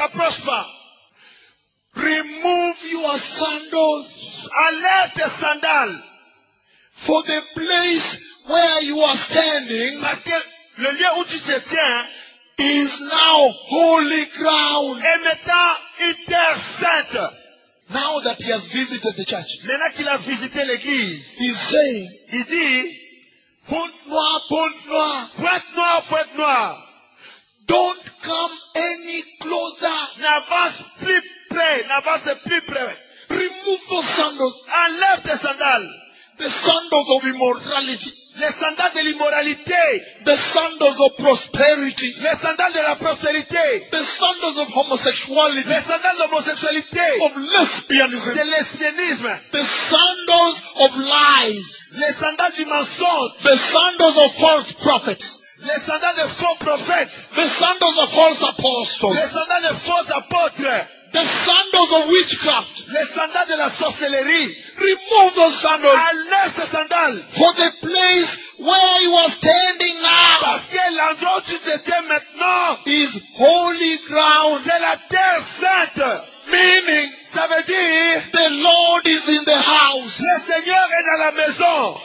t'approche pas. Remove your sandals, Enlève tes sandales. for the place where you are standing Parce que le lieu où tu te tiens is now holy ground. est maintenant une terre sainte. Now that he has visited the church, Maintenant qu'il a visité l'église, he's saying, il dit, pointe noire, pointe noire, don't come any closer. n'avance plus près. Remove those sandals, Enlève tes sandales. the sandals of immorality, Les sandales de l'immoralité, the sandals of prosperity, les sandales de la prospérité, the sandals of homosexuality, les sandales de l'homosexualité, of lesbianism, de lesbianisme, the sandals of lies, les sandales du mensonge, the sandals of false prophets, les sandales de faux prophètes, the sandals of false les apostles, sandales de faux apôtres, the sandals of witchcraft. les sandales de la sorcellerie. Remove those sandals, Enlève ces sandales. for the place where you are standing now Parce que l'endroit où tu te tiens maintenant, is holy ground. c'est la terre sainte. Meaning, Ça veut dire, the Lord is in the house. le Seigneur est dans la maison.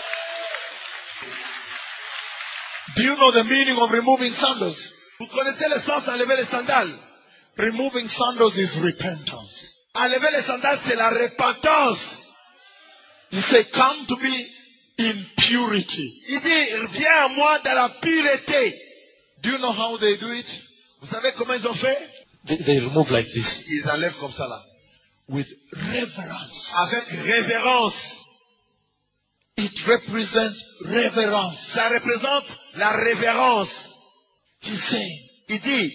Do you know the meaning of removing sandals? Vous connaissez le sens d'enlever les sandales. Removing sandals is repentance. Enlever les sandales, c'est la repentance. He said, come to me in purity. Il dit, viens à moi dans la pureté. Do you know how they do it? Vous savez comment ils ont fait? They remove like this. Ils enlèvent comme ça là. With reverence. Avec révérence. It represents reverence. Ça représente la révérence. He's saying, Il dit,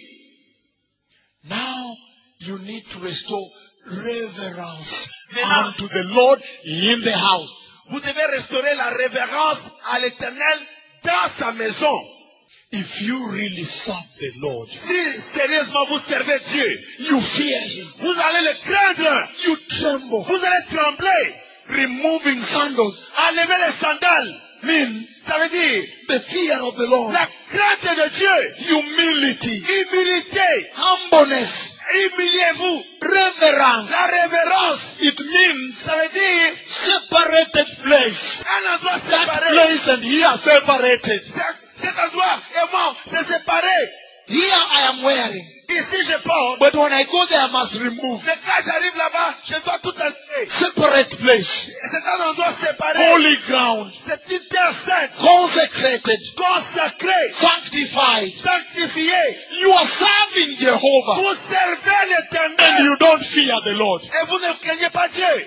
now you need to restore reverence Maintenant- unto the Lord in the house. vous devez restaurer la révérence à l'Éternel dans sa maison. If you really serve the Lord, Si sérieusement vous servez Dieu, you fear Him, vous allez le craindre. you tremble. Vous allez trembler. Removing sandals Enlever les sandales. means Ça veut dire the fear of the Lord, la crainte de Dieu. humility, Humilité. humbleness, Humiliez-vous. reverence. La révérence. It means Ça veut dire separated place. un endroit That séparé. place and here separated. Cet endroit et moi, c'est séparé. Here I am wearing. Ici, je porte. But when I go there, I must remove. Mais quand j'arrive là-bas, je dois tout enlever. Separate place. C'est un endroit séparé. Holy ground. C'est une terre sainte. Consecrated. Consacrée. Sanctified. Sanctifiée. You are serving Jehovah. Vous servez And l'Éternel. you don't fear the Lord. Et vous ne craignez pas Dieu.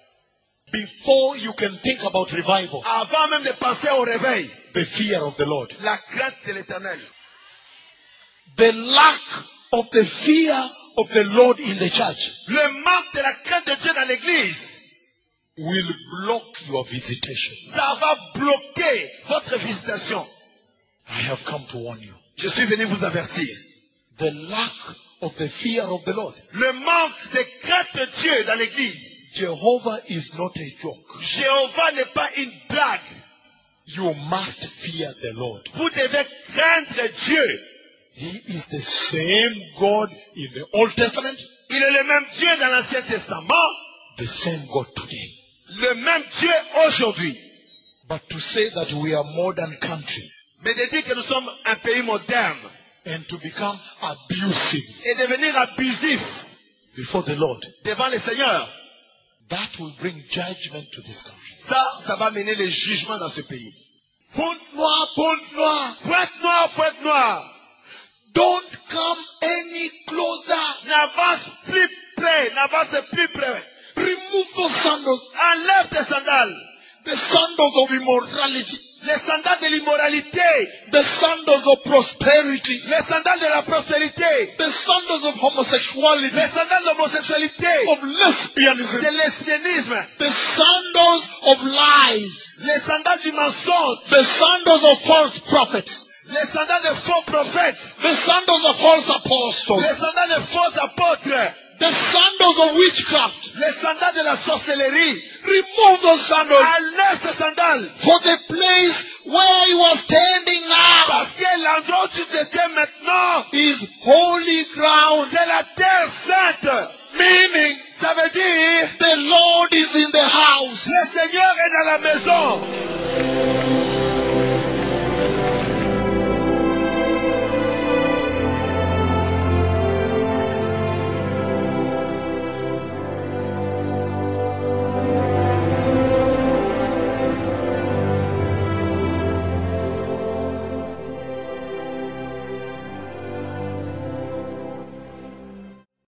Before you can think about revival, Avant même de penser au réveil. the fear of the Lord. La crainte de l'Éternel. The lack of the fear of the Lord in the church Le manque de la crainte de Dieu dans l'église. will block your visitation. Ça va bloquer votre visitation. I have come to warn you. Je suis venu vous avertir. The lack of the fear of the Lord. Le manque de crainte de Dieu dans l'église. Jehovah is not a joke. Jéhovah n'est pas une blague. You must fear the Lord. Vous devez craindre Dieu. He is the same God in the Old Testament, Il est le même Dieu dans l'Ancien Testament, the same God today. le même Dieu aujourd'hui. But to say that we are a modern country Mais de dire que nous sommes un pays moderne and to become abusive et devenir abusif before the Lord, devant le Seigneur, that will bring judgment to this country. ça va mener le jugement dans ce pays. Pointe noire, pointe noire. Pointe noire, pointe noire. Don't come any closer. N'avance plus près, n'avance plus près. Remove those sandals. Enlève tes sandales. The sandals of immorality. Les sandales de l'immoralité. The sandals of prosperity. Les sandales de la prospérité. The sandals of homosexuality. Les sandales de l'homosexualité. Of lesbianism. De lesbianisme. The sandals of lies. Les sandales du mensonge. The sandals of false prophets. Les sandales de faux prophètes. The sandals of false Les apostles. sandales de faux apôtres. the sandals of witchcraft. les sandales de la sorcellerie. Remove those sandals. Enlève ces sandales. For the place where he was standing now Parce que l'endroit où tu te tiens maintenant, is holy ground. c'est la terre sainte. Meaning, Ça veut dire, the Lord is in the house. le Seigneur est dans la maison.